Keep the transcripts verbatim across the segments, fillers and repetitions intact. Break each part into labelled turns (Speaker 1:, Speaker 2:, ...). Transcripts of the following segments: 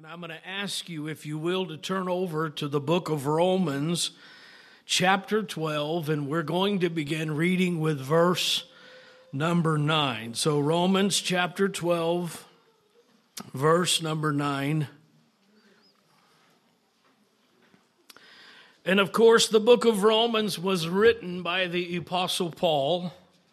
Speaker 1: And I'm going to ask you, if you will, to turn over to the book of Romans, chapter twelve, and we're going to begin reading with verse number nine. So Romans chapter twelve, verse number nine. And of course, the book of Romans was written by the Apostle Paul.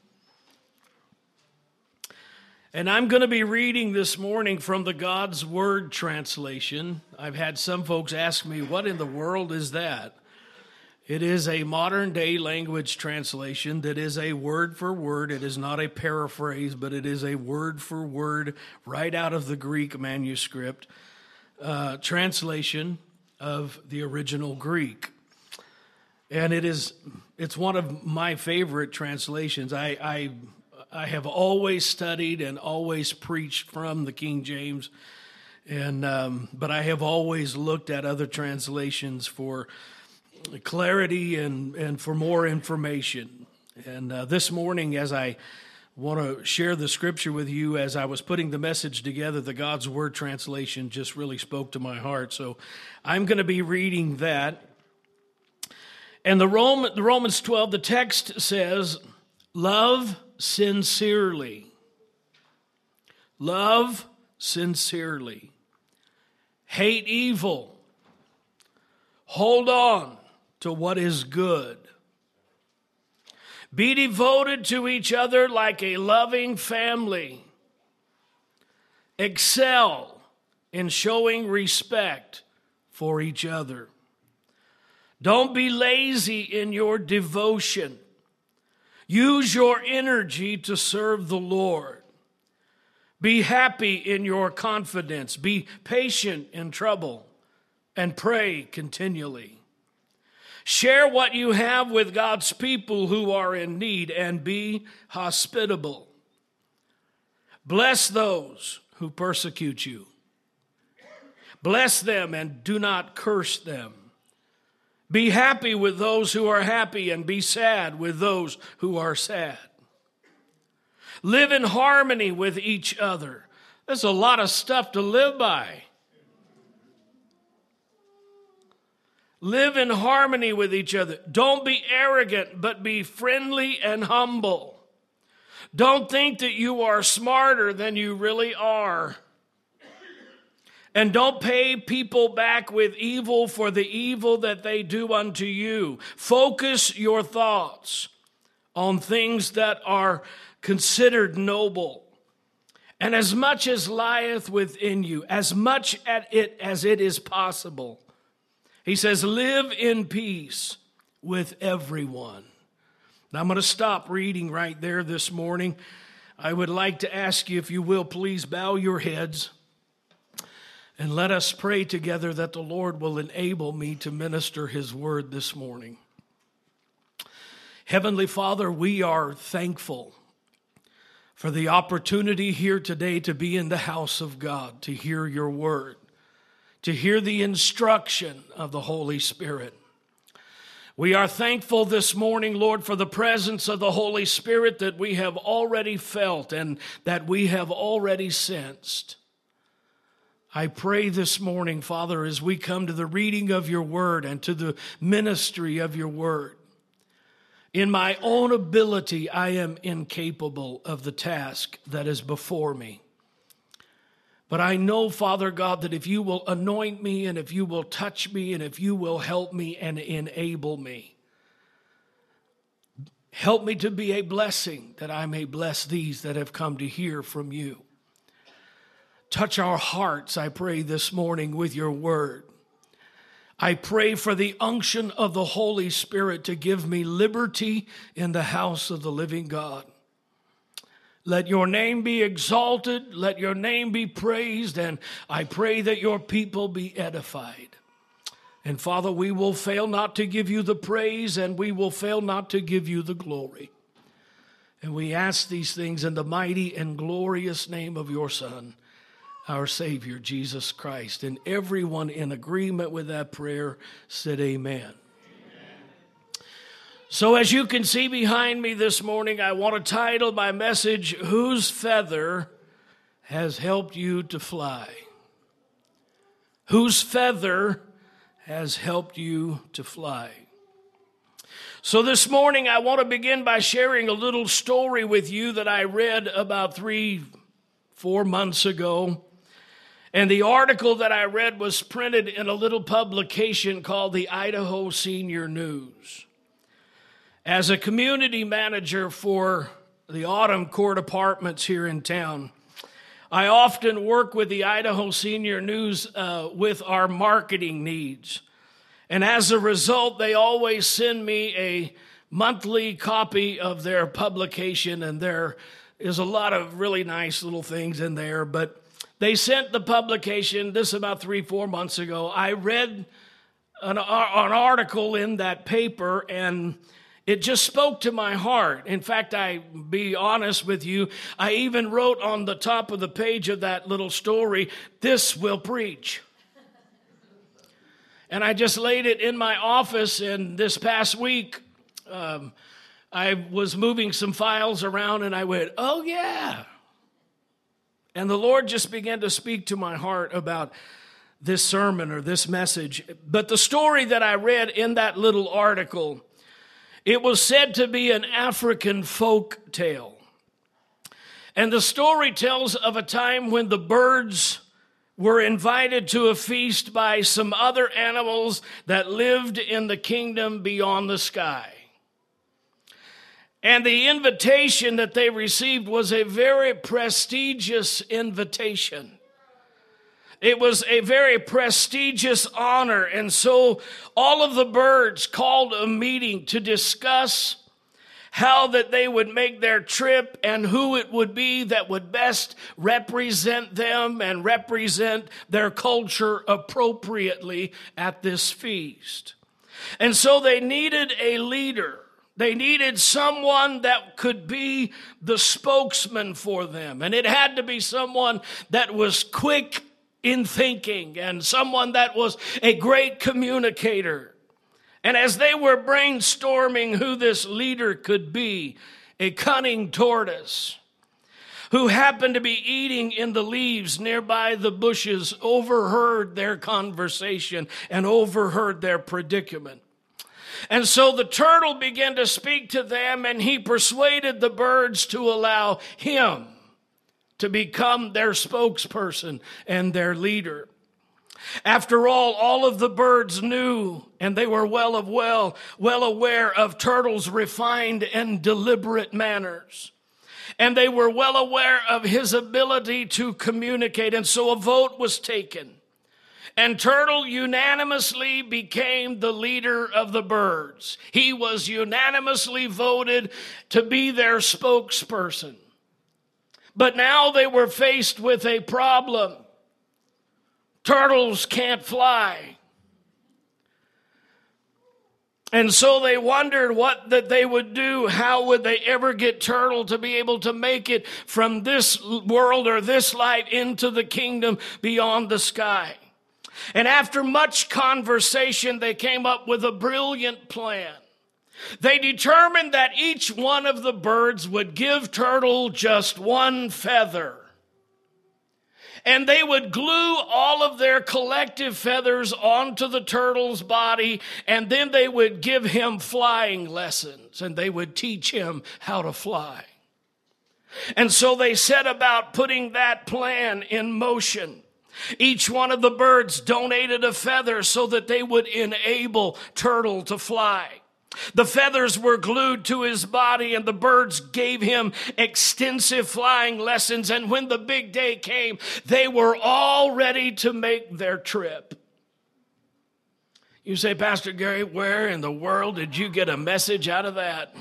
Speaker 1: And I'm going to be reading this morning from the God's Word translation. I've had some folks ask me, what in the world is that? It is a modern day language translation that is a word for word. It is not a paraphrase, but it is a word for word right out of the Greek manuscript uh, translation of the original Greek. And it is, it's one of my favorite translations. I, I I have always studied and always preached from the King James, and um, but I have always looked at other translations for clarity and, and for more information. And uh, this morning, as I want to share the scripture with you, as I was putting the message together, the God's Word translation just really spoke to my heart. So I'm going to be reading that. And the, Roman, the Romans twelve, the text says, love sincerely. Love sincerely. Hate evil. Hold on to what is good. Be devoted to each other like a loving family. Excel in showing respect for each other. Don't be lazy in your devotion. Use your energy to serve the Lord. Be happy in your confidence. Be patient in trouble, and pray continually. Share what you have with God's people who are in need, and be hospitable. Bless those who persecute you. Bless them and do not curse them. Be happy with those who are happy, and be sad with those who are sad. Live in harmony with each other. There's a lot of stuff to live by. Live in harmony with each other. Don't be arrogant, but be friendly and humble. Don't think that you are smarter than you really are. And don't pay people back with evil for the evil that they do unto you. Focus your thoughts on things that are considered noble. And as much as lieth within you, as much at it as it is possible. He says, live in peace with everyone. Now I'm going to stop reading right there this morning. I would like to ask you, if you will, please bow your heads. And let us pray together that the Lord will enable me to minister His word this morning. Heavenly Father, we are thankful for the opportunity here today to be in the house of God, to hear your word, to hear the instruction of the Holy Spirit. We are thankful this morning, Lord, for the presence of the Holy Spirit that we have already felt and that we have already sensed. I pray this morning, Father, as we come to the reading of your word and to the ministry of your word, in my own ability, I am incapable of the task that is before me. But I know, Father God, that if you will anoint me and if you will touch me and if you will help me and enable me, help me to be a blessing that I may bless these that have come to hear from you. Touch our hearts, I pray, this morning with your word. I pray for the unction of the Holy Spirit to give me liberty in the house of the living God. Let your name be exalted. Let your name be praised. And I pray that your people be edified. And Father, we will fail not to give you the praise, and we will fail not to give you the glory. And we ask these things in the mighty and glorious name of your Son, our Savior, Jesus Christ. And everyone in agreement with that prayer said amen. Amen. So as you can see behind me this morning, I want to title my message, Whose Feather Has Helped You to Fly? whose feather has helped you to fly. So this morning, I want to begin by sharing a little story with you that I read about three, four months ago. And the article that I read was printed in a little publication called the Idaho Senior News. As a community manager for the Autumn Court Apartments here in town, I often work with the Idaho Senior News uh, with our marketing needs. And as a result, they always send me a monthly copy of their publication, and there is a lot of really nice little things in there. But they sent the publication, this about three, four months ago. I read an, an article in that paper, and it just spoke to my heart. In fact, I be honest with you, I even wrote on the top of the page of that little story, "This will preach." And I just laid it in my office, and this past week, um, I was moving some files around, and I went, oh yeah. And the Lord just began to speak to my heart about this sermon or this message. But the story that I read in that little article, it was said to be an African folk tale. And the story tells of a time when the birds were invited to a feast by some other animals that lived in the kingdom beyond the sky. And the invitation that they received was a very prestigious invitation. It was a very prestigious honor. And so all of the birds called a meeting to discuss how that they would make their trip and who it would be that would best represent them and represent their culture appropriately at this feast. And so they needed a leader. They needed someone that could be the spokesman for them. And it had to be someone that was quick in thinking and someone that was a great communicator. And as they were brainstorming who this leader could be, a cunning tortoise who happened to be eating in the leaves nearby the bushes overheard their conversation and overheard their predicament. And so the turtle began to speak to them, and he persuaded the birds to allow him to become their spokesperson and their leader. After all, all of the birds knew, and they were well of well, well aware of Turtle's refined and deliberate manners. And they were well aware of his ability to communicate. And so a vote was taken. And Turtle unanimously became the leader of the birds. He was unanimously voted to be their spokesperson. But now they were faced with a problem. Turtles can't fly. And so they wondered what that they would do. How would they ever get Turtle to be able to make it from this world or this life into the kingdom beyond the sky? And after much conversation, they came up with a brilliant plan. They determined that each one of the birds would give Turtle just one feather. And they would glue all of their collective feathers onto the turtle's body, and then they would give him flying lessons, and they would teach him how to fly. And so they set about putting that plan in motion. Each one of the birds donated a feather so that they would enable Turtle to fly. The feathers were glued to his body, and the birds gave him extensive flying lessons. And when the big day came, they were all ready to make their trip. You say, Pastor Gary, where in the world did you get a message out of that?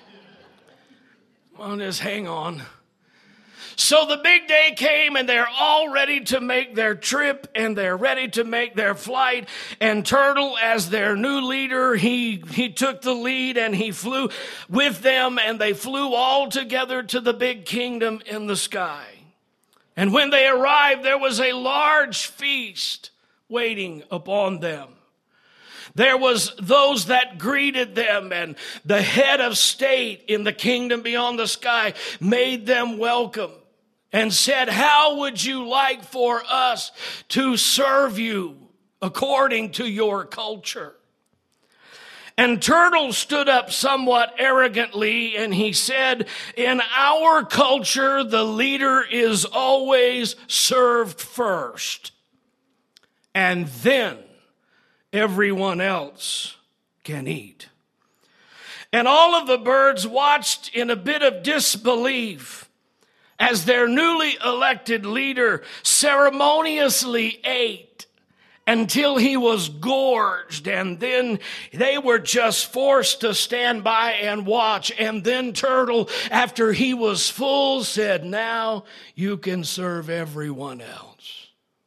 Speaker 1: Well, just hang on. So the big day came, and they're all ready to make their trip, and they're ready to make their flight. And Turtle, as their new leader, he, he took the lead, and he flew with them, and they flew all together to the big kingdom in the sky. And when they arrived, there was a large feast waiting upon them. There was those that greeted them, and the head of state in the kingdom beyond the sky made them welcome. and said, how would you like for us to serve you according to your culture? And Turtle stood up somewhat arrogantly, and he said, in our culture, the leader is always served first, and then everyone else can eat. And all of the birds watched in a bit of disbelief as their newly elected leader ceremoniously ate until he was gorged, and then they were just forced to stand by and watch. And then Turtle, after he was full, said, now you can serve everyone else.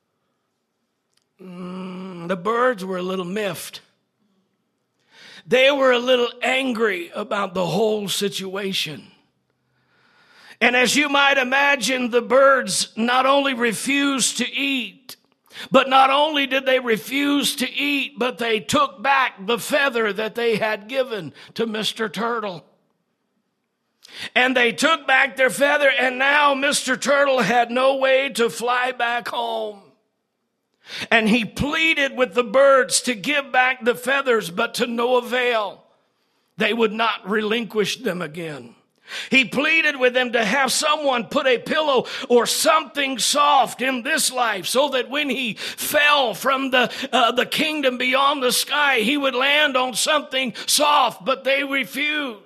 Speaker 1: Mm, the birds were a little miffed. They were a little angry about the whole situation. And as you might imagine, the birds not only refused to eat, but not only did they refuse to eat, but they took back the feather that they had given to Mister Turtle. And they took back their feather, and now Mister Turtle had no way to fly back home. And he pleaded with the birds to give back the feathers, but to no avail. They would not relinquish them again. He pleaded with them to have someone put a pillow or something soft in this life so that when he fell from the, uh, the kingdom beyond the sky, he would land on something soft, but they refused.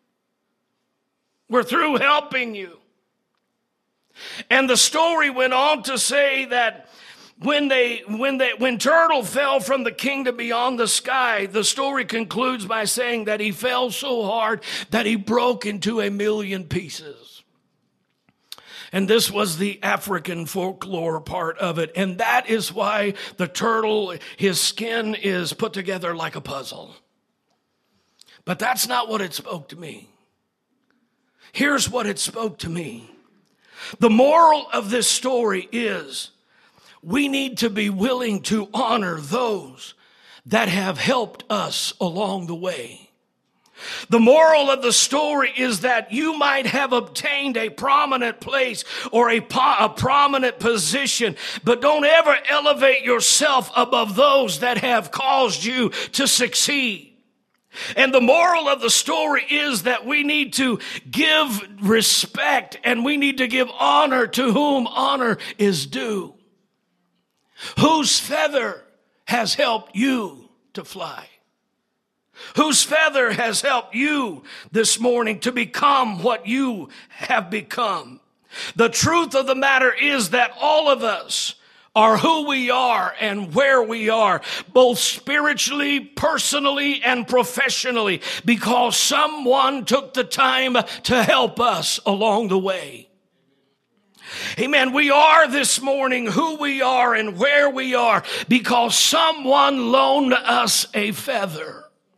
Speaker 1: We're through helping you. And the story went on to say that When they, when they, when Turtle fell from the kingdom beyond the sky, the story concludes by saying that he fell so hard that he broke into a million pieces. And this was the African folklore part of it. And that is why the turtle, his skin is put together like a puzzle. But that's not what it spoke to me. Here's what it spoke to me. The moral of this story is, we need to be willing to honor those that have helped us along the way. The moral of the story is that you might have obtained a prominent place or a, po- a prominent position, but don't ever elevate yourself above those that have caused you to succeed. And the moral of the story is that we need to give respect and we need to give honor to whom honor is due. Whose feather has helped you to fly? Whose feather has helped you this morning to become what you have become? The truth of the matter is that all of us are who we are and where we are, both spiritually, personally, and professionally, because someone took the time to help us along the way. Amen. We are this morning who we are and where we are because someone loaned us a feather.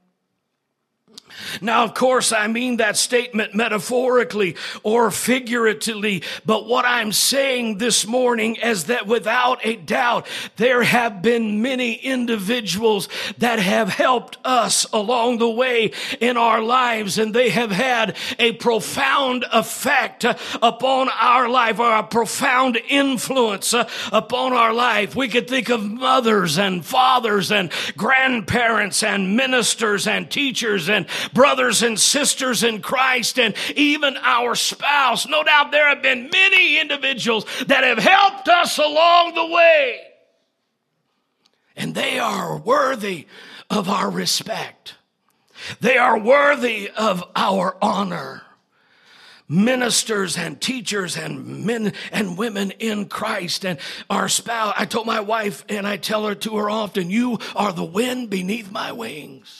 Speaker 1: Now, of course, I mean that statement metaphorically or figuratively, but what I'm saying this morning is that without a doubt, there have been many individuals that have helped us along the way in our lives, and they have had a profound effect upon our life, or a profound influence upon our life. We could think of mothers and fathers and grandparents and ministers and teachers and brothers and sisters in Christ, and even our spouse. No doubt there have been many individuals that have helped us along the way, and they are worthy of our respect. They are worthy of our honor. Ministers and teachers and men and women in Christ and our spouse. I told my wife, and I tell her to her often, you are the wind beneath my wings.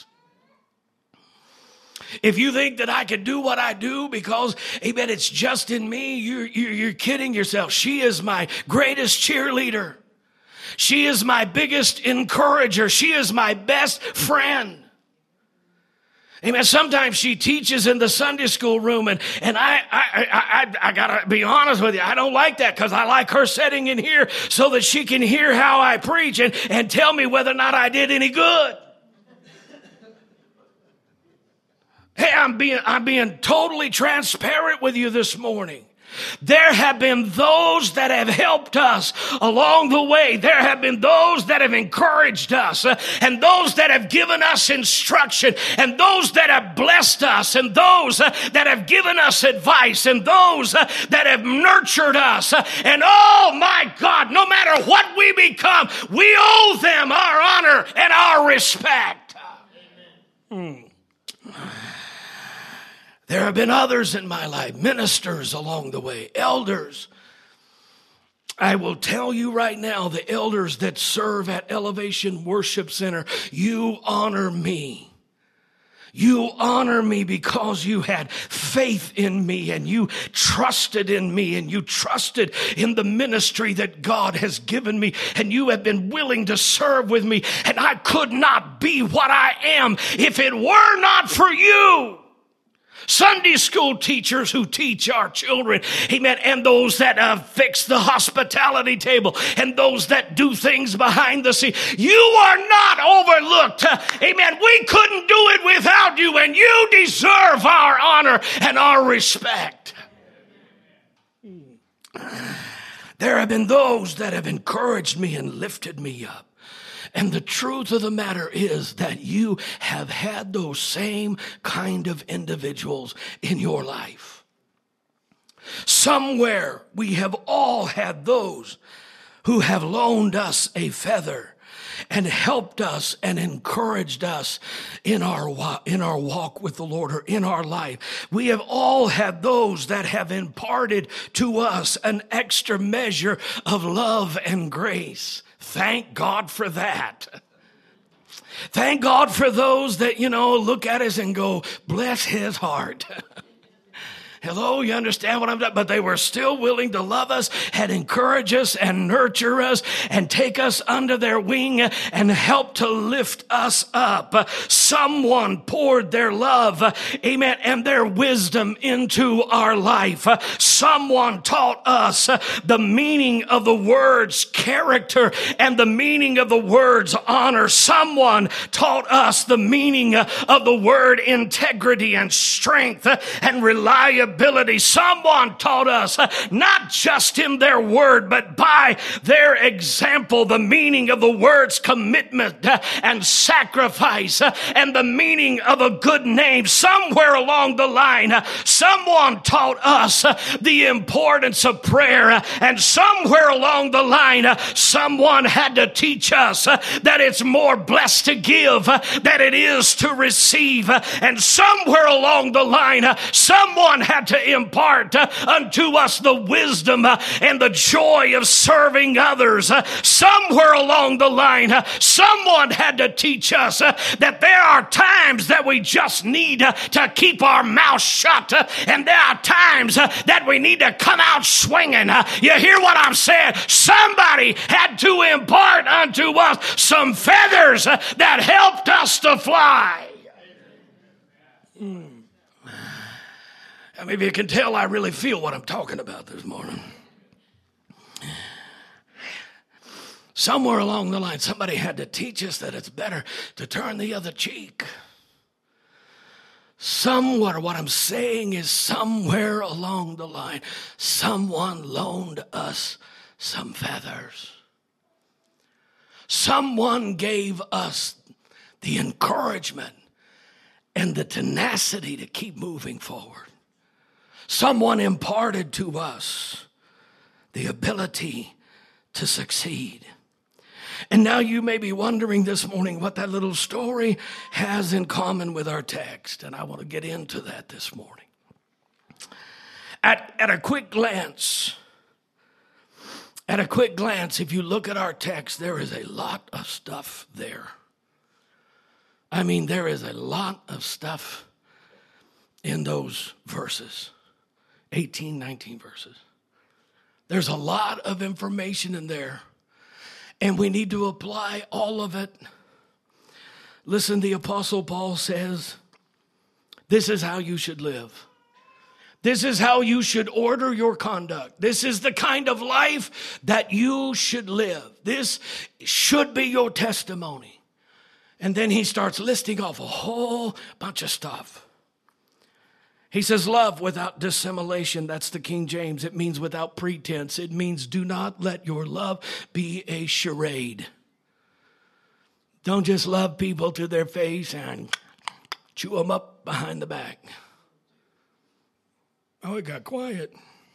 Speaker 1: If you think that I can do what I do because, amen, it's just in me, you're, you're, you're kidding yourself. She is my greatest cheerleader. She is my biggest encourager. She is my best friend. Amen. Sometimes she teaches in the Sunday school room, and, and I, I, I, I, I gotta be honest with you. I don't like that because I like her sitting in here so that she can hear how I preach and, and tell me whether or not I did any good. Hey, I'm being, I'm being totally transparent with you this morning. There have been those that have helped us along the way. There have been those that have encouraged us, uh, and those that have given us instruction, and those that have blessed us, and those uh, that have given us advice, and those uh, that have nurtured us. Uh, and oh my God, no matter what we become, we owe them our honor and our respect. Hmm. There have been others in my life, ministers along the way, elders. I will tell you right now, the elders that serve at Elevation Worship Center, you honor me. You honor me because you had faith in me and you trusted in me and you trusted in the ministry that God has given me, and you have been willing to serve with me, and I could not be what I am if it were not for you. Sunday school teachers who teach our children, amen, and those that uh, fix the hospitality table, and those that do things behind the scene. You are not overlooked, uh, amen. We couldn't do it without you, and you deserve our honor and our respect. There have been those that have encouraged me and lifted me up. And the truth of the matter is that you have had those same kind of individuals in your life. Somewhere we have all had those who have loaned us a feather and helped us and encouraged us in our walk, in our walk with the Lord, or in our life. We have all had those that have imparted to us an extra measure of love and grace. Thank God for that. Thank God for those that, you know, look at us and go, bless his heart. Hello, you understand what I'm saying? But they were still willing to love us and encourage us and nurture us and take us under their wing and help to lift us up. Someone poured their love, amen, and their wisdom into our life. Someone taught us the meaning of the words character and the meaning of the words honor. Someone taught us the meaning of the word integrity and strength and reliability. Someone taught us, uh, not just in their word, but by their example, the meaning of the words commitment uh, and sacrifice uh, and the meaning of a good name. Somewhere along the line, uh, someone taught us uh, the importance of prayer, uh, and somewhere along the line, uh, someone had to teach us uh, that it's more blessed to give uh, than it is to receive, uh, and somewhere along the line, uh, someone had to impart uh, unto us the wisdom uh, and the joy of serving others. Uh, somewhere along the line, uh, someone had to teach us uh, that there are times that we just need uh, to keep our mouth shut, uh, and there are times uh, that we need to come out swinging. Uh, you hear what I'm saying? Somebody had to impart unto us some feathers uh, that helped us to fly. Mm. Maybe you can tell I really feel what I'm talking about this morning. Somewhere along the line, somebody had to teach us that it's better to turn the other cheek. Somewhere, what I'm saying is somewhere along the line, someone loaned us some feathers. Someone gave us the encouragement and the tenacity to keep moving forward. Someone imparted to us the ability to succeed. And now you may be wondering this morning what that little story has in common with our text. And I want to get into that this morning. At, at a quick glance, at a quick glance, if you look at our text, there is a lot of stuff there. I mean, there is a lot of stuff in those verses. eighteen, nineteen verses. There's a lot of information in there, and we need to apply all of it. Listen, the Apostle Paul says, this is how you should live. This is how you should order your conduct. This is the kind of life that you should live. This should be your testimony. And then he starts listing off a whole bunch of stuff. He says, love without dissimulation. That's the King James. It means without pretense. It means do not let your love be a charade. Don't just love people to their face and chew them up behind the back. Oh, it got quiet.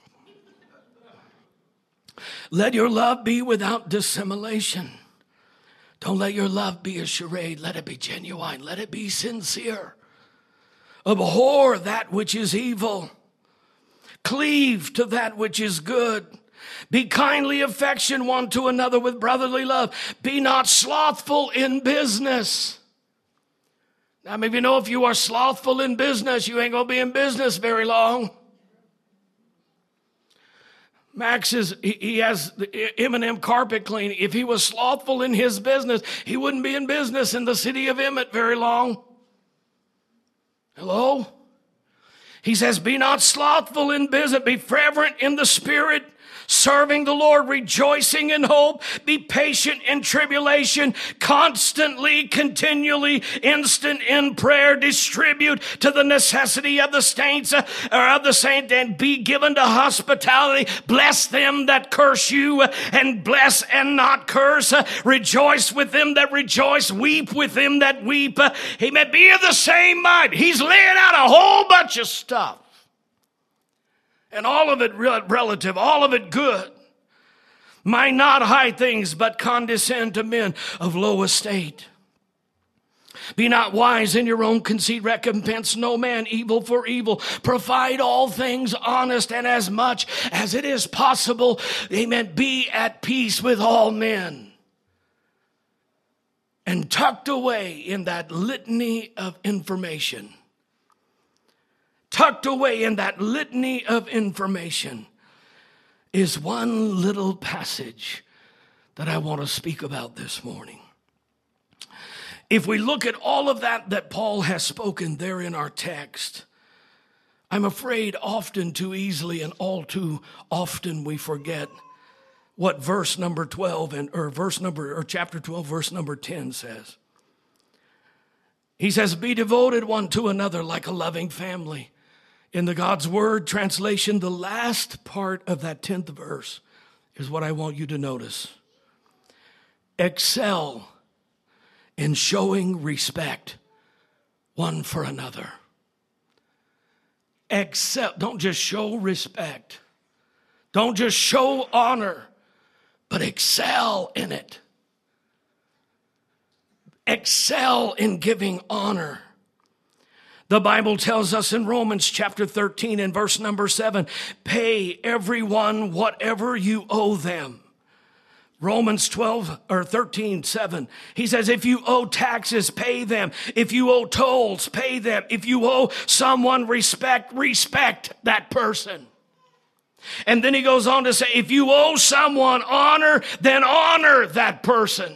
Speaker 1: Let your love be without dissimulation. Don't let your love be a charade. Let it be genuine. Let it be sincere. Abhor that which is evil. Cleave to that which is good. Be kindly affectioned one to another with brotherly love. Be not slothful in business. Now, maybe you know if you are slothful in business, you ain't going to be in business very long. Max is, he has the M and M carpet cleaning. If he was slothful in his business, he wouldn't be in business in the city of Emmett very long. Hello? He says, be not slothful in business. Be fervent in the spirit, serving the Lord, rejoicing in hope. Be patient in tribulation, constantly, continually, instant in prayer. Distribute to the necessity of the saints, uh, or of the saint, and be given to hospitality. Bless them that curse you, uh, and bless and not curse. Uh, rejoice with them that rejoice. Weep with them that weep. Uh, he may be of the same mind. He's laying out a whole bunch of stuff. And all of it relative, all of it good. Mind not high things, but condescend to men of low estate. Be not wise in your own conceit. Recompense no man evil for evil. Provide all things honest, and as much as it is possible, amen, be at peace with all men. And tucked away in that litany of information, tucked away in that litany of information is one little passage that I want to speak about this morning. If we look at all of that that Paul has spoken there in our text, I'm afraid often too easily and all too often we forget what verse number twelve and or verse number or chapter twelve verse number ten says. He says, be devoted one to another like a loving family. In the God's Word translation, the last part of that tenth verse is what I want you to notice. Excel in showing respect one for another. Excel. Don't just show respect. Don't just show honor, but excel in it. Excel in giving honor. The Bible tells us in Romans chapter thirteen and verse number seven, pay everyone whatever you owe them. Romans twelve or thirteen, seven. He says, if you owe taxes, pay them. If you owe tolls, pay them. If you owe someone respect, respect that person. And then he goes on to say, if you owe someone honor, then honor that person.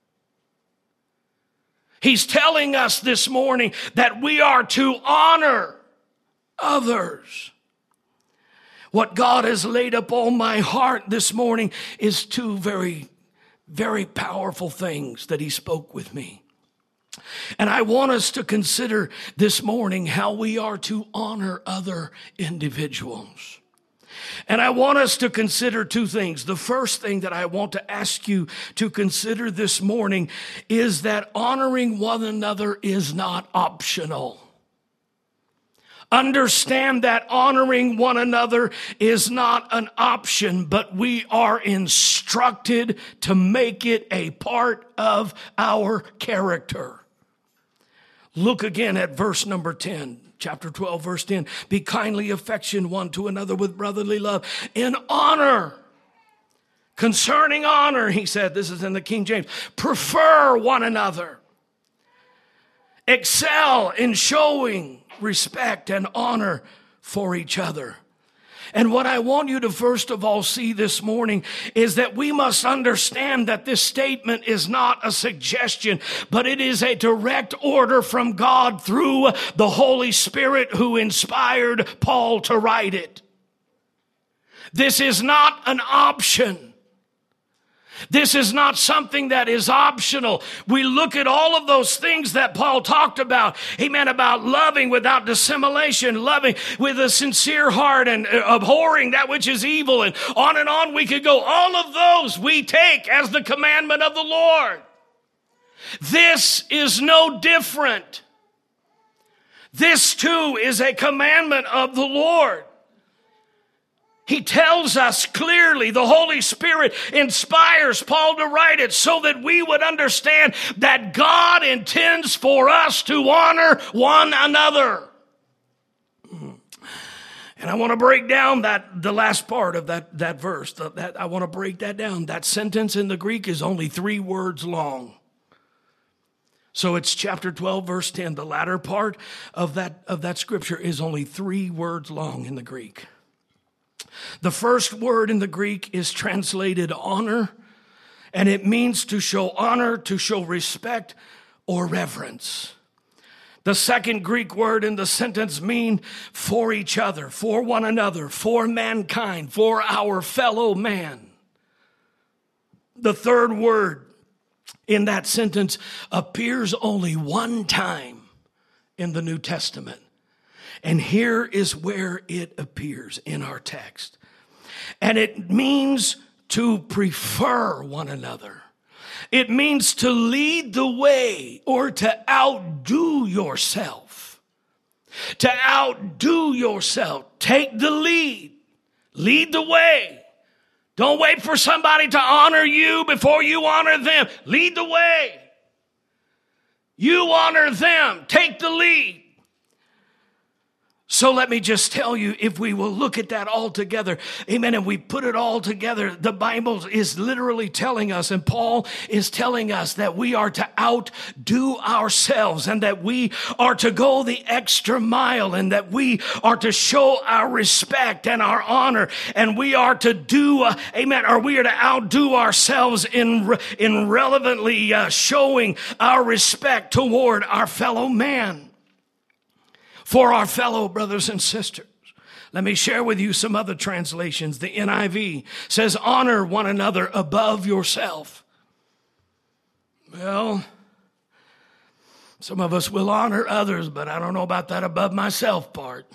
Speaker 1: He's telling us this morning that we are to honor others. What God has laid upon my heart this morning is two very, very powerful things that he spoke with me. And I want us to consider this morning how we are to honor other individuals. And I want us to consider two things. The first thing that I want to ask you to consider this morning is that honoring one another is not optional. Understand that honoring one another is not an option, but we are instructed to make it a part of our character. Look again at verse number ten. Chapter twelve, verse ten, be kindly affectioned one to another with brotherly love in honor. Concerning honor, he said, this is in the King James, prefer one another. Excel in showing respect and honor for each other. And what I want you to first of all see this morning is that we must understand that this statement is not a suggestion, but it is a direct order from God through the Holy Spirit who inspired Paul to write it. This is not an option. This is not something that is optional. We look at all of those things that Paul talked about. Amen. About loving without dissimulation, loving with a sincere heart, and abhorring that which is evil, and on and on we could go. All of those we take as the commandment of the Lord. This is no different. This too is a commandment of the Lord. He tells us clearly, the Holy Spirit inspires Paul to write it so that we would understand that God intends for us to honor one another. And I want to break down that the last part of that, that verse. That, I want to break that down. That sentence in the Greek is only three words long. So it's chapter twelve, verse ten. The latter part of that, of that scripture is only three words long in the Greek. The first word in the Greek is translated honor, and it means to show honor, to show respect or reverence. The second Greek word in the sentence means for each other, for one another, for mankind, for our fellow man. The third word in that sentence appears only one time in the New Testament. And here is where it appears in our text. And it means to prefer one another. It means to lead the way or to outdo yourself. To outdo yourself. Take the lead. Lead the way. Don't wait for somebody to honor you before you honor them. Lead the way. You honor them. Take the lead. So let me just tell you, if we will look at that all together, amen, and we put it all together, the Bible is literally telling us, and Paul is telling us, that we are to outdo ourselves, and that we are to go the extra mile, and that we are to show our respect and our honor, and we are to do, uh, amen, or we are to outdo ourselves in, in relevantly uh, showing our respect toward our fellow man. For our fellow brothers and sisters. Let me share with you some other translations. The N I V says, honor one another above yourself. Well, some of us will honor others, but I don't know about that above myself part.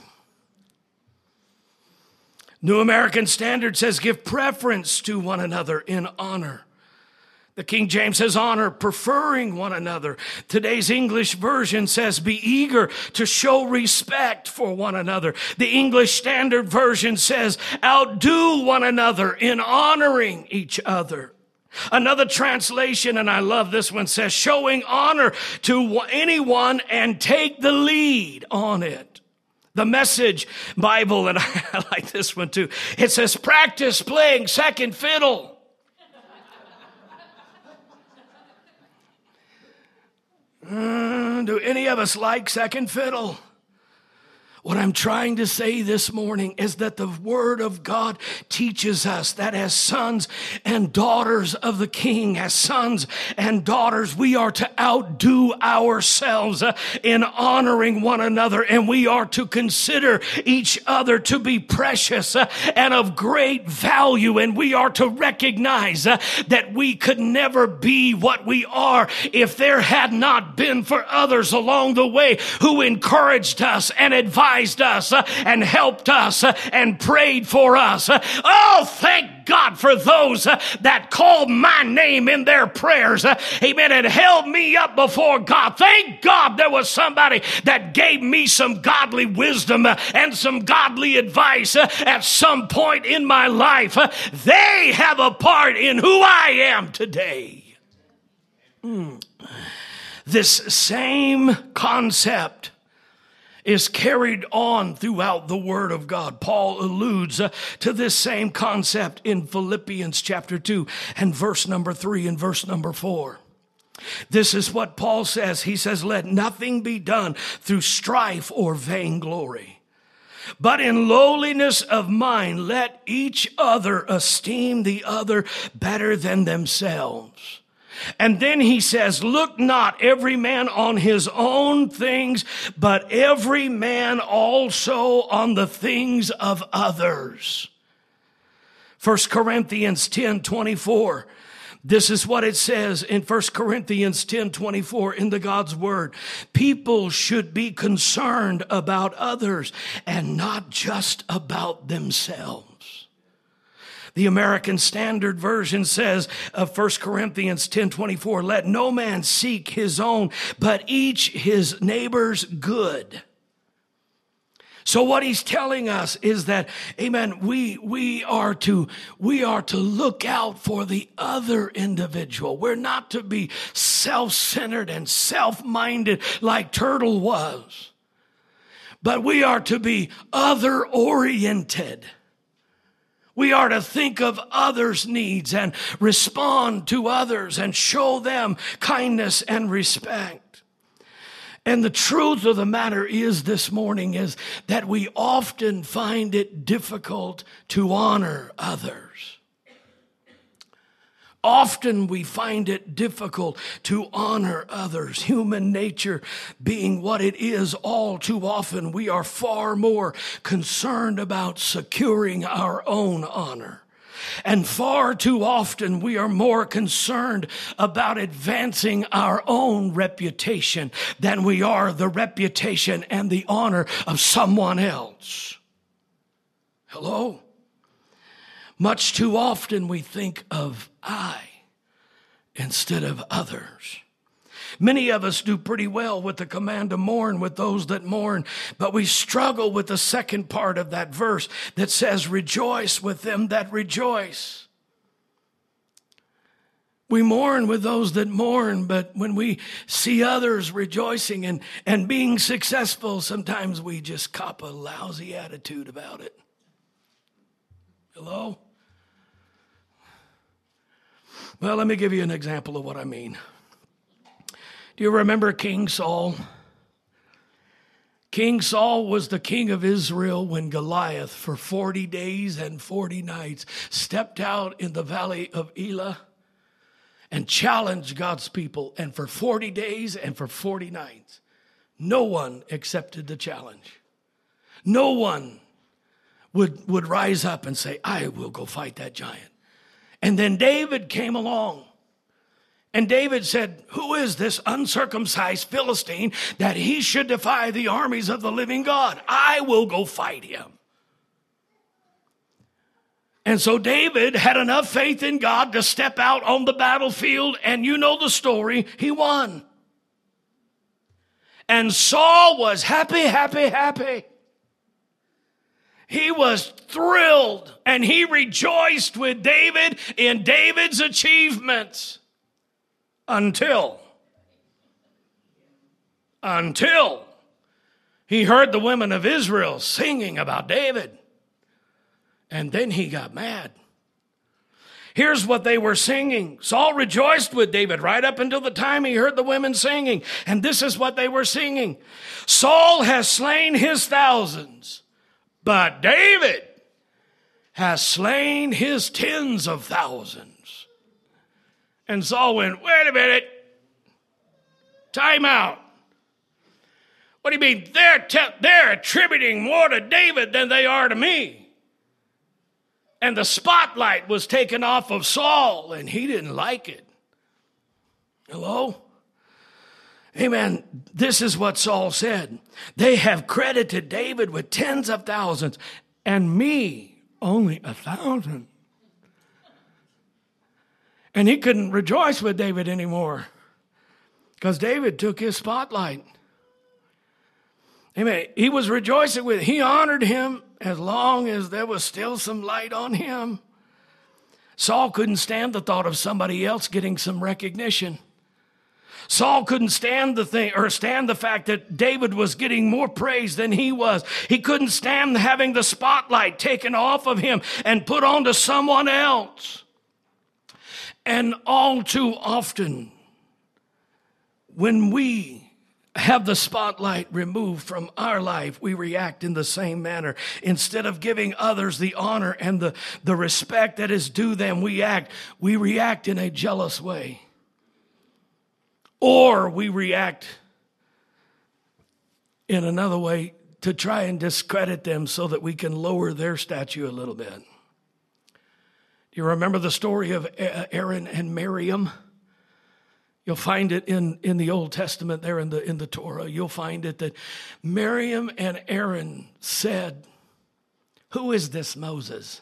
Speaker 1: New American Standard says, give preference to one another in honor. The King James says honor, preferring one another. Today's English version says be eager to show respect for one another. The English Standard Version says outdo one another in honoring each other. Another translation, and I love this one, says showing honor to anyone and take the lead on it. The Message Bible, and I like this one too, it says practice playing second fiddle. Uh, do any of us like second fiddle? What I'm trying to say this morning is that the Word of God teaches us that as sons and daughters of the King, as sons and daughters, we are to outdo ourselves in honoring one another, and we are to consider each other to be precious and of great value, and we are to recognize that we could never be what we are if there had not been for others along the way who encouraged us and advised us uh, and helped us uh, and prayed for us. Uh, oh, thank God for those uh, that called my name in their prayers. Uh, amen. And held me up before God. Thank God there was somebody that gave me some godly wisdom uh, and some godly advice uh, at some point in my life. Uh, they have a part in who I am today. Mm. This same concept is carried on throughout the Word of God. Paul alludes uh, to this same concept in Philippians chapter two and verse number three and verse number four. This is what Paul says. He says, let nothing be done through strife or vainglory, but in lowliness of mind, let each other esteem the other better than themselves. And then he says, look not every man on his own things, but every man also on the things of others. First Corinthians ten twenty-four. This is what it says in First Corinthians ten twenty-four in the God's Word. People should be concerned about others and not just about themselves. The American Standard Version says of First Corinthians ten twenty-four, let no man seek his own, but each his neighbor's good. So what he's telling us is that, amen, we, we are to, we are to look out for the other individual. We're not to be self-centered and self-minded like Turtle was, but we are to be other-oriented. We are to think of others' needs and respond to others and show them kindness and respect. And the truth of the matter is this morning is that we often find it difficult to honor others. Often we find it difficult to honor others. Human nature being what it is, all too often we are far more concerned about securing our own honor. And far too often we are more concerned about advancing our own reputation than we are the reputation and the honor of someone else. Hello? Much too often we think of I instead of others. Many of us do pretty well with the command to mourn with those that mourn, but we struggle with the second part of that verse that says, rejoice with them that rejoice. We mourn with those that mourn, but when we see others rejoicing and, and being successful, sometimes we just cop a lousy attitude about it. Hello? Well, let me give you an example of what I mean. Do you remember King Saul? King Saul was the king of Israel when Goliath, for forty days and forty nights, stepped out in the valley of Elah and challenged God's people. And for forty days and for forty nights, no one accepted the challenge. No one would, would rise up and say, I will go fight that giant. And then David came along. And David said, who is this uncircumcised Philistine that he should defy the armies of the living God? I will go fight him. And so David had enough faith in God to step out on the battlefield, and you know the story, he won. And Saul was happy, happy, happy. He was thrilled, and he rejoiced with David in David's achievements. Until, until he heard the women of Israel singing about David. And then he got mad. Here's what they were singing. Saul rejoiced with David right up until the time he heard the women singing. And this is what they were singing. Saul has slain his thousands, but David has slain his tens of thousands. And Saul went, wait a minute, time out. What do you mean? They're, te- they're attributing more to David than they are to me. And the spotlight was taken off of Saul, and he didn't like it. Hello? Amen. This is what Saul said. They have credited David with tens of thousands, and me only a thousand. And he couldn't rejoice with David anymore because David took his spotlight. Amen. He was rejoicing with, he honored him as long as there was still some light on him. Saul couldn't stand the thought of somebody else getting some recognition. Saul couldn't stand the thing or stand the fact that David was getting more praise than he was. He couldn't stand having the spotlight taken off of him and put onto someone else. And all too often, when we have the spotlight removed from our life, we react in the same manner. Instead of giving others the honor and the, the respect that is due them, we act, we react in a jealous way. Or we react in another way to try and discredit them so that we can lower their statue a little bit. Do you remember the story of Aaron and Miriam? You'll find it in, in the Old Testament there in the, in the Torah. You'll find it that Miriam and Aaron said, "Who is this Moses?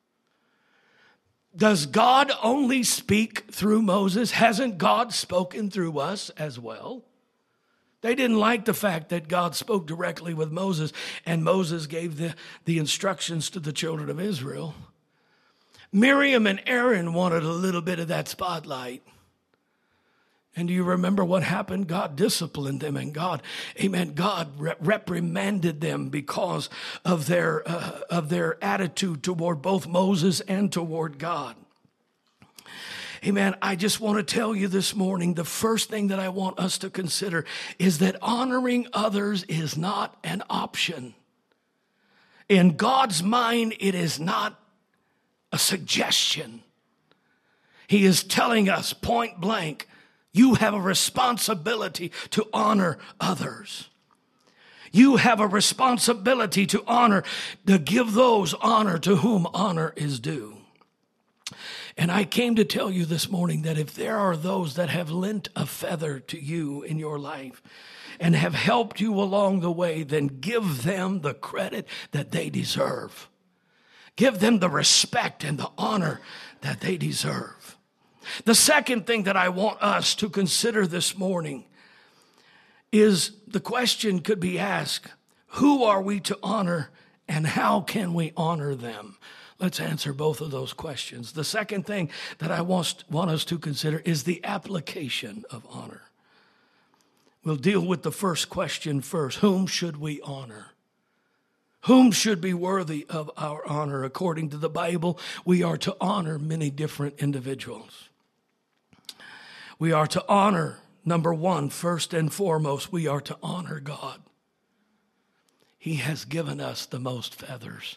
Speaker 1: Does God only speak through Moses? Hasn't God spoken through us as well?" They didn't like the fact that God spoke directly with Moses and Moses gave the, the instructions to the children of Israel. Miriam and Aaron wanted a little bit of that spotlight. And do you remember what happened? God disciplined them, and God, amen, God re- reprimanded them because of their, uh, of their attitude toward both Moses and toward God. Amen. I just want to tell you this morning, the first thing that I want us to consider is that honoring others is not an option. In God's mind, it is not a suggestion. He is telling us point blank, you have a responsibility to honor others. You have a responsibility to honor, to give those honor to whom honor is due. And I came to tell you this morning that if there are those that have lent a feather to you in your life and have helped you along the way, then give them the credit that they deserve. Give them the respect and the honor that they deserve. The second thing that I want us to consider this morning is the question could be asked, who are we to honor and how can we honor them? Let's answer both of those questions. The second thing that I want, want us to consider is the application of honor. We'll deal with the first question first. Whom should we honor? Whom should be worthy of our honor? According to the Bible, we are to honor many different individuals. We are to honor, number one, first and foremost, we are to honor God. He has given us the most feathers.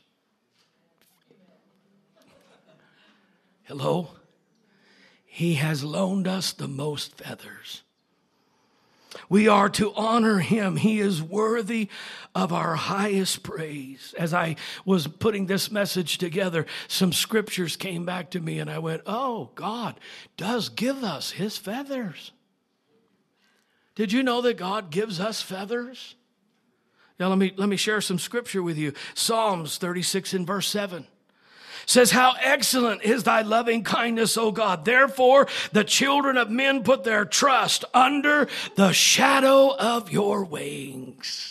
Speaker 1: Hello? He has loaned us the most feathers. We are to honor him. He is worthy of our highest praise. As I was putting this message together, some scriptures came back to me and I went, oh, God does give us his feathers. Did you know that God gives us feathers? Now let me, let me share some scripture with you. Psalms thirty-six and verse seven. Says, how excellent is thy loving kindness, O God. Therefore, the children of men put their trust under the shadow of your wings.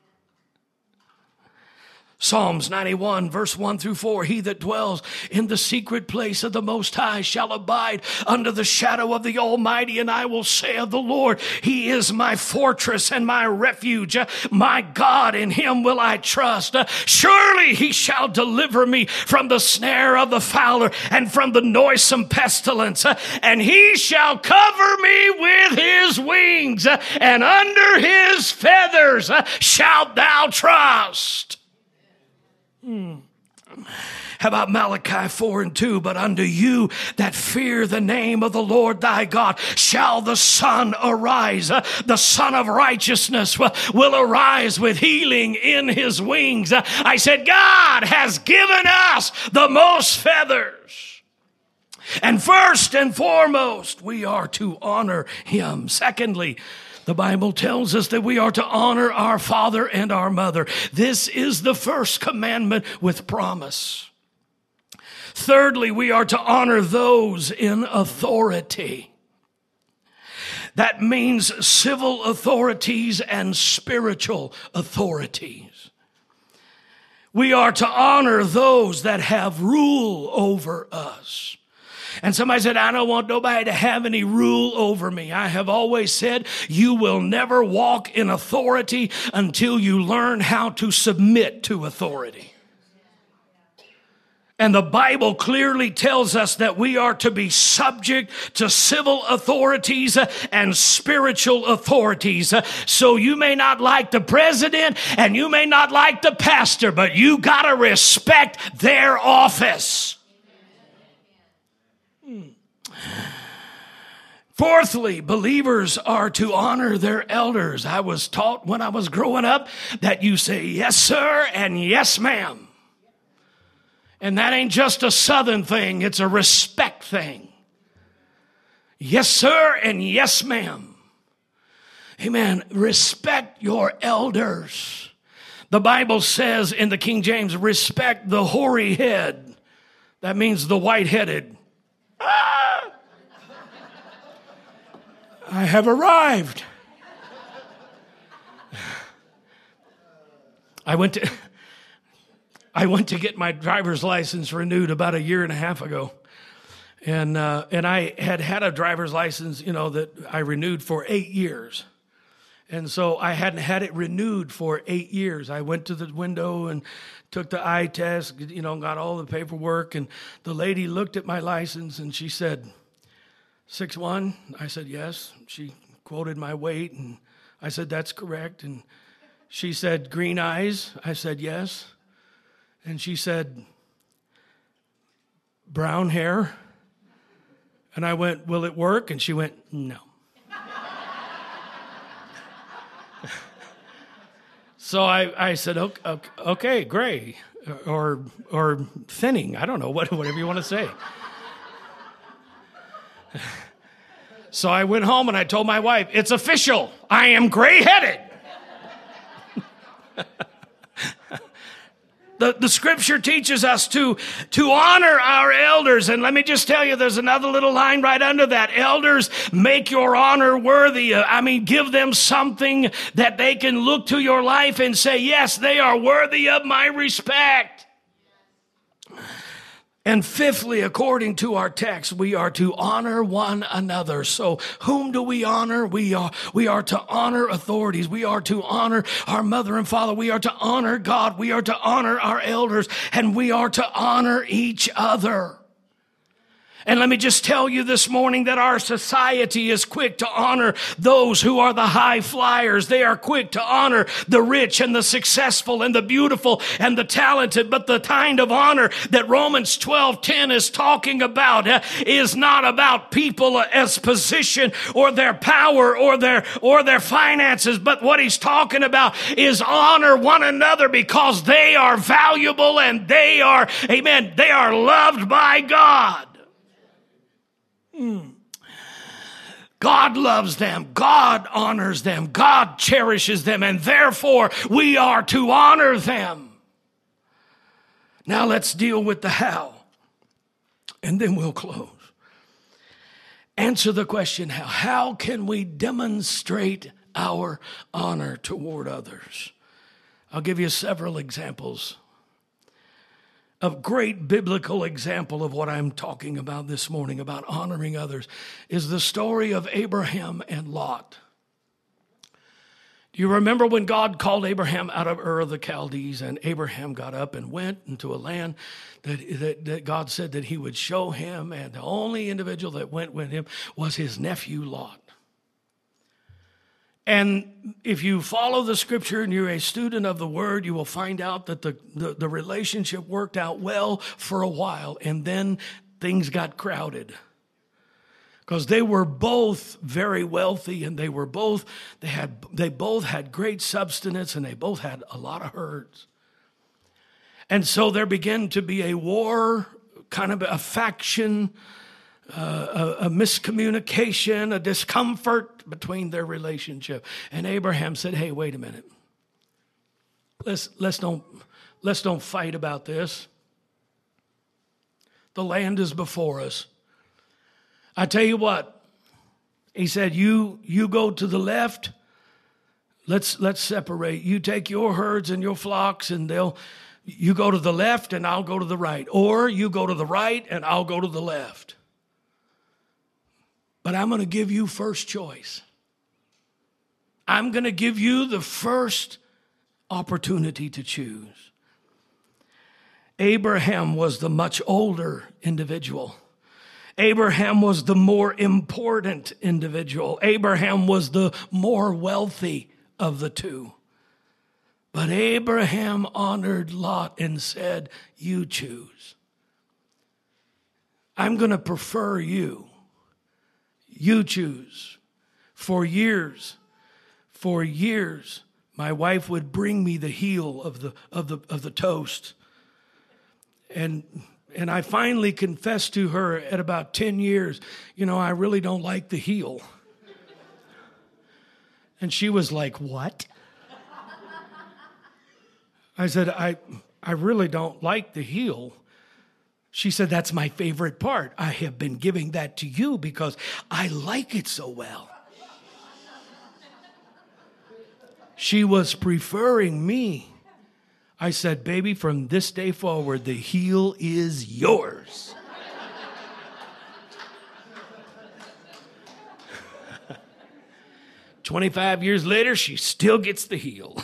Speaker 1: Psalms ninety-one, verse one through four. He that dwells in the secret place of the Most High shall abide under the shadow of the Almighty. And I will say of the Lord, he is my fortress and my refuge. My God, in him will I trust. Surely he shall deliver me from the snare of the fowler and from the noisome pestilence. And he shall cover me with his wings, and under his feathers shalt thou trust. Hmm. How about Malachi four and two? But unto you that fear the name of the Lord thy God shall the sun arise. Uh, the Son of righteousness will, will arise with healing in his wings. Uh, I said, God has given us the most feathers. And first and foremost, we are to honor him. Secondly, the Bible tells us that we are to honor our father and our mother. This is the first commandment with promise. Thirdly, we are to honor those in authority. That means civil authorities and spiritual authorities. We are to honor those that have rule over us. And somebody said, I don't want nobody to have any rule over me. I have always said, you will never walk in authority until you learn how to submit to authority. And the Bible clearly tells us that we are to be subject to civil authorities and spiritual authorities. So you may not like the president and you may not like the pastor, but you got to respect their office. Fourthly, believers are to honor their elders. I was taught when I was growing up that you say yes, sir, and yes, ma'am. And that ain't just a Southern thing, it's a respect thing. Yes, sir, and yes, ma'am. Amen. Respect your elders. The Bible says in the King James, respect the hoary head. That means the white-headed. Ah! I have arrived. I went to I went to get my driver's license renewed about a year and a half ago. And uh, and I had had a driver's license, you know, that I renewed for eight years. And so I hadn't had it renewed for eight years. I went to the window and took the eye test, you know, got all the paperwork. And the lady looked at my license and she said, six one? I said, yes. She quoted my weight and I said, that's correct. And she said, green eyes? I said, yes. And she said, brown hair? And I went, will it work? And she went, no. So I, I said, okay, okay, gray or or thinning. I don't know, what, whatever you want to say. So I went home and I told my wife, it's official. I am gray-headed. The, the scripture teaches us to, to honor our elders. And let me just tell you, there's another little line right under that. Elders, make your honor worthy. I mean, give them something that they can look to your life and say, yes, they are worthy of my respect. And fifthly, according to our text, we are to honor one another. So whom do we honor? We are, we are to honor authorities. We are to honor our mother and father. We are to honor God. We are to honor our elders. And we are to honor each other. And let me just tell you this morning that our society is quick to honor those who are the high flyers. They are quick to honor the rich and the successful and the beautiful and the talented. But the kind of honor that Romans twelve ten is talking about uh, is not about people as position or their power or their, or their finances. But what he's talking about is honor one another because they are valuable and they are, amen, they are loved by God. God loves them. God honors them. God cherishes them. And therefore, we are to honor them. Now let's deal with the how. And then we'll close. Answer the question how. How can we demonstrate our honor toward others? I'll give you several examples. A great biblical example of what I'm talking about this morning, about honoring others, is the story of Abraham and Lot. Do you remember when God called Abraham out of Ur of the Chaldees, and Abraham got up and went into a land that, that, that God said that he would show him, and the only individual that went with him was his nephew Lot. And if you follow the scripture and you're a student of the word, you will find out that the, the, the relationship worked out well for a while, and then things got crowded. Because they were both very wealthy, and they were both, they had, they both had great substance, and they both had a lot of herds. And so there began to be a war, kind of a faction, Uh, a, a miscommunication, a discomfort between their relationship. And Abraham said, hey, wait a minute. Let's, let's, don't, let's don't fight about this. The land is before us. I tell you what, he said, you, you go to the left. Let's, let's separate. You take your herds and your flocks, and they'll, you go to the left and I'll go to the right. Or you go to the right and I'll go to the left. But I'm going to give you first choice. I'm going to give you the first opportunity to choose. Abraham was the much older individual. Abraham was the more important individual. Abraham was the more wealthy of the two. But Abraham honored Lot and said, you choose. I'm going to prefer you. You choose. For years, for years, my wife would bring me the heel of the of the of the toast. And and I finally confessed to her at about ten years, you know, I really don't like the heel. And she was like, what? I said, I I really don't like the heel. She said, that's my favorite part. I have been giving that to you because I like it so well. She was preferring me. I said, baby, from this day forward, the heel is yours. twenty-five years later, she still gets the heel.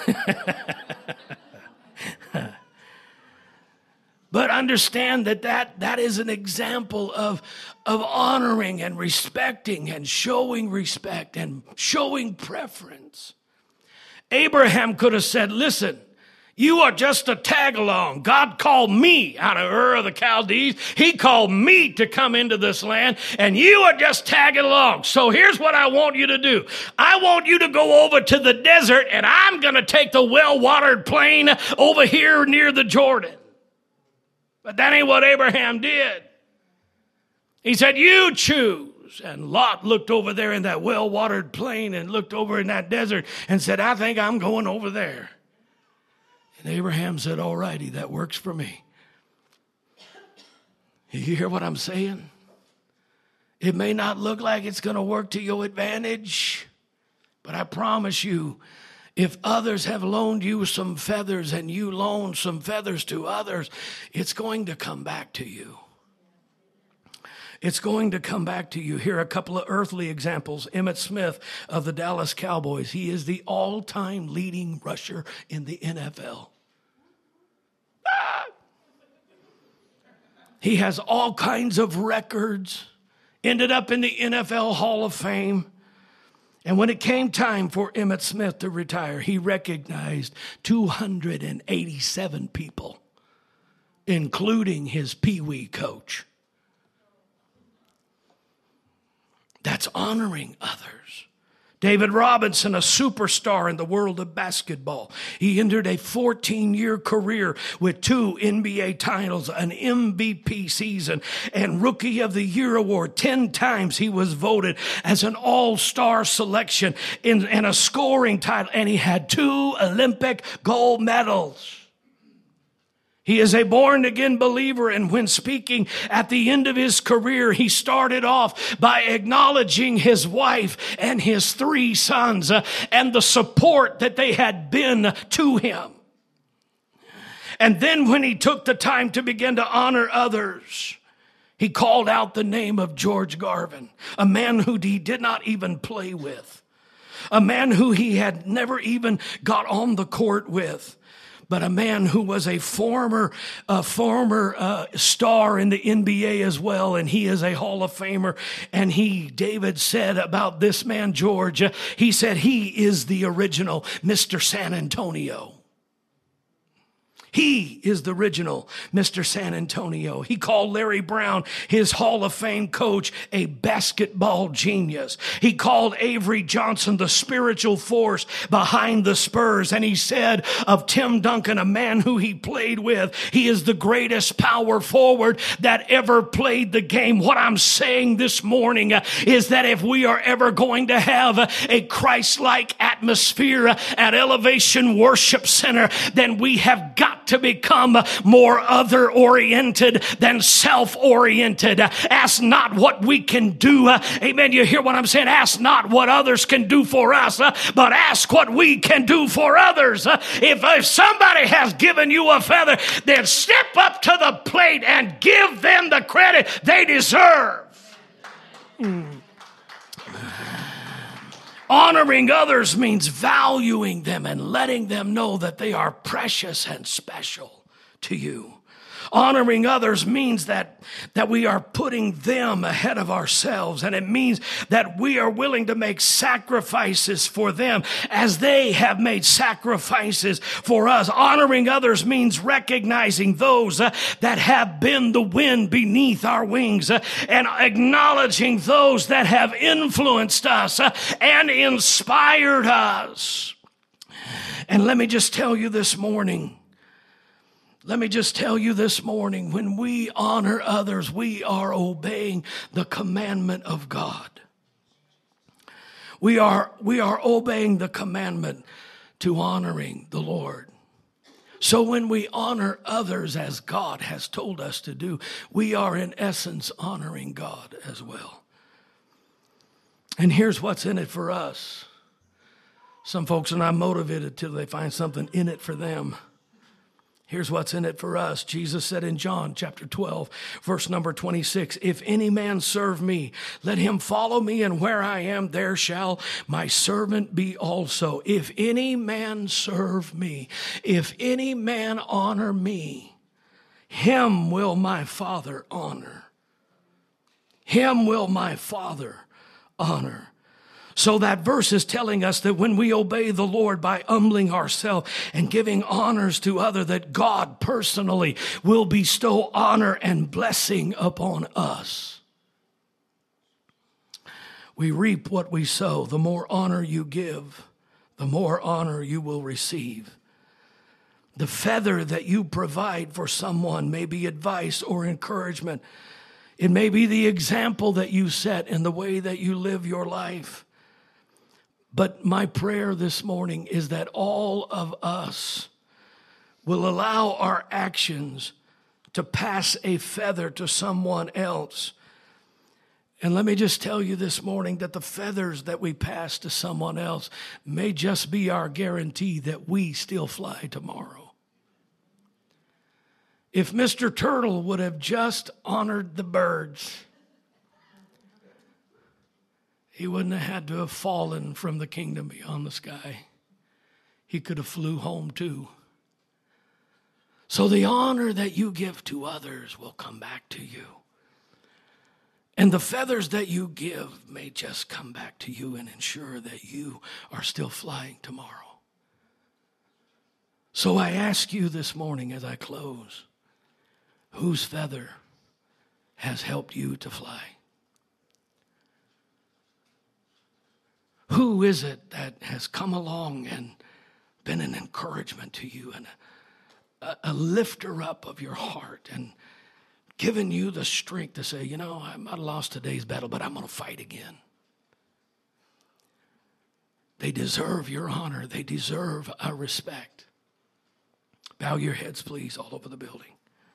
Speaker 1: But understand that, that that is an example of, of honoring and respecting and showing respect and showing preference. Abraham could have said, listen, you are just a tag along. God called me out of Ur of the Chaldees. He called me to come into this land, and you are just tagging along. So here's what I want you to do. I want you to go over to the desert, and I'm going to take the well-watered plain over here near the Jordan. But that ain't what Abraham did. He said, you choose. And Lot looked over there in that well-watered plain and looked over in that desert and said, I think I'm going over there. And Abraham said, all righty, that works for me. You hear what I'm saying? It may not look like it's going to work to your advantage, but I promise you, if others have loaned you some feathers and you loan some feathers to others, it's going to come back to you. It's going to come back to you. Here are a couple of earthly examples. Emmitt Smith of the Dallas Cowboys. He is the all-time leading rusher in the N F L. Ah! He has all kinds of records. Ended up in the N F L Hall of Fame. And when it came time for Emmitt Smith to retire, he recognized two hundred eighty-seven people, including his Pee-wee coach. That's honoring others. David Robinson, a superstar in the world of basketball. He entered a fourteen-year career with two N B A titles, an M V P season, and Rookie of the Year award. Ten times he was voted as an all-star selection in, and a scoring title, and he had two Olympic gold medals. He is a born-again believer, and when speaking at the end of his career, he started off by acknowledging his wife and his three sons uh, and the support that they had been to him. And then when he took the time to begin to honor others, he called out the name of George Garvin, a man who he did not even play with, a man who he had never even got on the court with, but a man who was a former, a former uh, star in the N B A as well, and he is a Hall of Famer. And he, David said about this man, George, uh, he said he is the original Mister San Antonio. He is the original Mister San Antonio. He called Larry Brown, his Hall of Fame coach, a basketball genius. He called Avery Johnson the spiritual force behind the Spurs. And he said of Tim Duncan, a man who he played with, he is the greatest power forward that ever played the game. What I'm saying this morning uh, is that if we are ever going to have uh, a Christ-like atmosphere uh, at Elevation Worship Center, then we have got to become more other-oriented than self-oriented. Ask not what we can do. Amen. You hear what I'm saying? Ask not what others can do for us, but ask what we can do for others. If, if somebody has given you a feather, then step up to the plate and give them the credit they deserve. Mm. Honoring others means valuing them and letting them know that they are precious and special to you. Honoring others means that, that we are putting them ahead of ourselves, and it means that we are willing to make sacrifices for them as they have made sacrifices for us. Honoring others means recognizing those uh, that have been the wind beneath our wings uh, and acknowledging those that have influenced us uh, and inspired us. And let me just tell you this morning, Let me just tell you this morning, when we honor others, we are obeying the commandment of God. We are, we are obeying the commandment to honoring the Lord. So when we honor others as God has told us to do, we are in essence honoring God as well. And here's what's in it for us. Some folks are not motivated till they find something in it for them. Here's what's in it for us. Jesus said in John chapter twelve, verse number twenty-six, if any man serve me, let him follow me, and where I am, there shall my servant be also. If any man serve me, if any man honor me, him will my Father honor. Him will my Father honor. So that verse is telling us that when we obey the Lord by humbling ourselves and giving honors to others, that God personally will bestow honor and blessing upon us. We reap what we sow. The more honor you give, the more honor you will receive. The feather that you provide for someone may be advice or encouragement. It may be the example that you set in the way that you live your life. But my prayer this morning is that all of us will allow our actions to pass a feather to someone else. And let me just tell you this morning that the feathers that we pass to someone else may just be our guarantee that we still fly tomorrow. If Mister Turtle would have just honored the birds, he wouldn't have had to have fallen from the kingdom beyond the sky. He could have flew home too. So the honor that you give to others will come back to you. And the feathers that you give may just come back to you and ensure that you are still flying tomorrow. So I ask you this morning as I close, whose feather has helped you to fly? Who is it that has come along and been an encouragement to you and a, a lifter up of your heart and given you the strength to say, you know, I might have lost today's battle, but I'm going to fight again? They deserve your honor. They deserve our respect. Bow your heads, please, all over the building.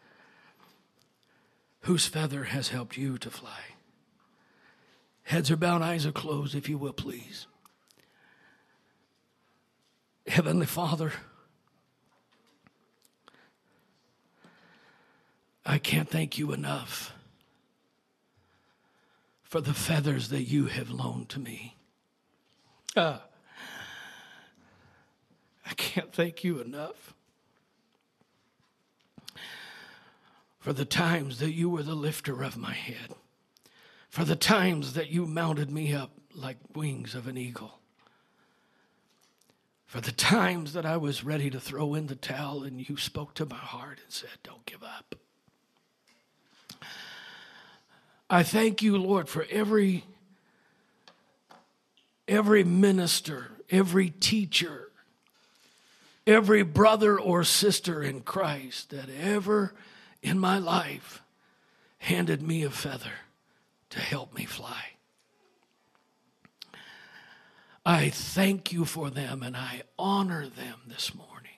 Speaker 1: Whose feather has helped you to fly? Heads are bowed, eyes are closed, if you will, please. Heavenly Father, I can't thank you enough for the feathers that you have loaned to me. Uh, I can't thank you enough for the times that you were the lifter of my head. For the times that you mounted me up like wings of an eagle. For the times that I was ready to throw in the towel and you spoke to my heart and said, don't give up. I thank you, Lord, for every, every minister, every teacher, every brother or sister in Christ that ever in my life handed me a feather to help me fly. I thank you for them and I honor them this morning.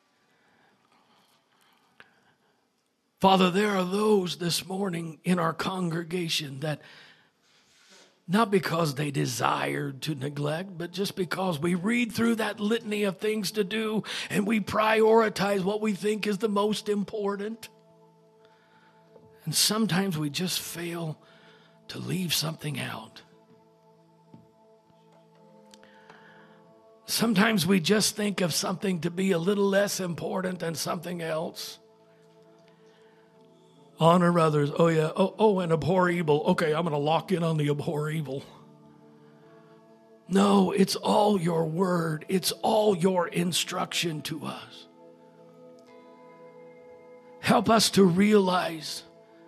Speaker 1: Father, there are those this morning in our congregation that, not because they desired to neglect, but just because we read through that litany of things to do and we prioritize what we think is the most important. And sometimes we just fail to leave something out. Sometimes we just think of something to be a little less important than something else. Honor others. Oh, yeah. Oh, oh, and abhor evil. Okay, I'm going to lock in on the abhor evil. No, it's all your word. It's all your instruction to us. Help us to realize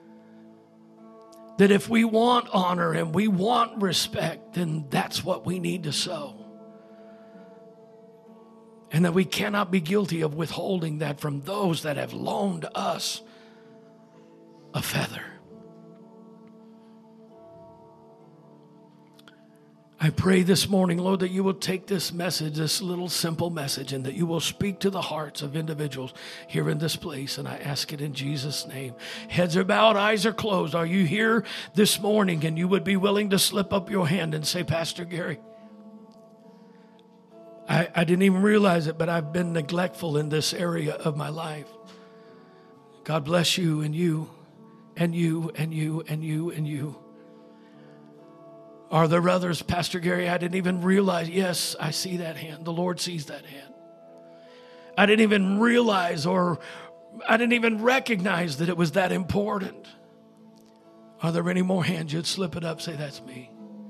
Speaker 1: that if we want honor and we want respect, then that's what we need to sow. And that we cannot be guilty of withholding that from those that have loaned us a feather. I pray this morning, Lord, that you will take this message, this little simple message, and that you will speak to the hearts of individuals here in this place. And I ask it in Jesus' name. Heads are bowed, eyes are closed. Are you here this morning and you would be willing to slip up your hand and say, Pastor Gary, I, I didn't even realize it, but I've been neglectful in this area of my life. God bless you and you and you and you and you and you. Are there others, Pastor Gary, I didn't even realize? Yes, I see that hand. The Lord sees that hand. I didn't even realize or I didn't even recognize that it was that important. Are there any more hands? You'd slip it up, say, that's me.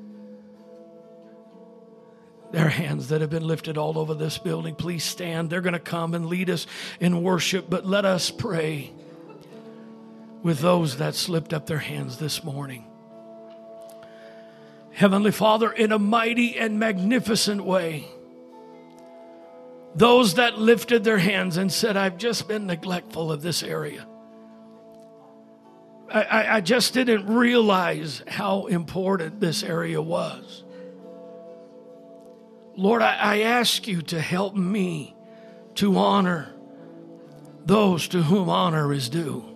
Speaker 1: There are hands that have been lifted all over this building. Please stand. They're going to come and lead us in worship, but let us pray with those that slipped up their hands this morning. Heavenly Father, in a mighty and magnificent way, those that lifted their hands and said, I've just been neglectful of this area. I, I, I just didn't realize how important this area was. Lord, I, I ask you to help me to honor those to whom honor is due.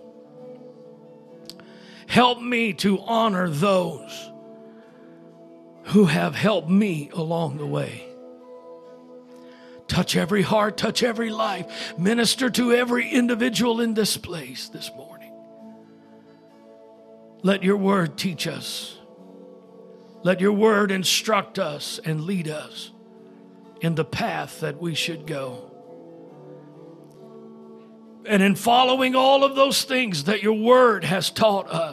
Speaker 1: Help me to honor those who have helped me along the way. Touch every heart, touch every life. Minister to every individual in this place this morning. Let your word teach us. Let your word instruct us and lead us in the path that we should go. And in following all of those things that your word has taught us,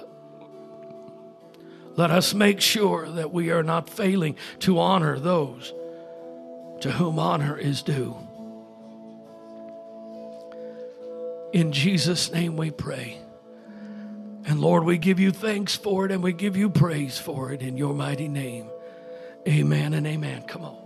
Speaker 1: let us make sure that we are not failing to honor those to whom honor is due. In Jesus' name we pray. And Lord, we give you thanks for it and we give you praise for it in your mighty name. Amen and amen. Come on.